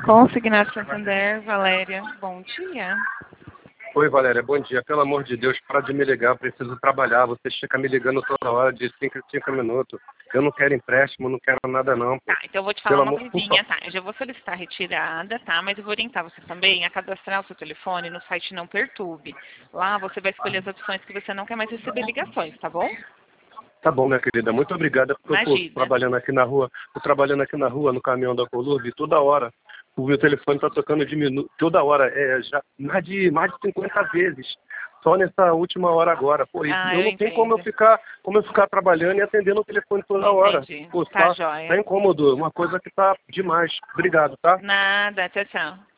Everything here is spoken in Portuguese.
Consignado Santander, Valéria, bom dia. Oi, Valéria, bom dia. Pelo amor de Deus, para de me ligar, eu preciso trabalhar. Você fica me ligando toda hora, de 5 em 5 minutos. Eu não quero empréstimo, não quero nada não, pô. Tá, então eu vou te falar Pelo uma amor, coisinha, tá? Eu já vou solicitar a retirada, tá? Mas eu vou orientar você também a cadastrar o seu telefone no site Não Perturbe. Lá você vai escolher as opções que você não quer mais receber ligações, tá bom? Tá bom, minha querida, muito obrigada, porque eu tô Imagina. trabalhando aqui na rua, no caminhão da Colurb, toda hora. O meu telefone tá tocando de minuto, toda hora, já mais de 50 vezes. Só nessa última hora agora. Pô, isso, Ah, eu eu não tenho como entendo. eu ficar trabalhando e atendendo o telefone toda hora. Entendi. Pô, Tá tá joia. incômodo, uma coisa que tá demais. Obrigado, tá? Nada, tchau, tchau.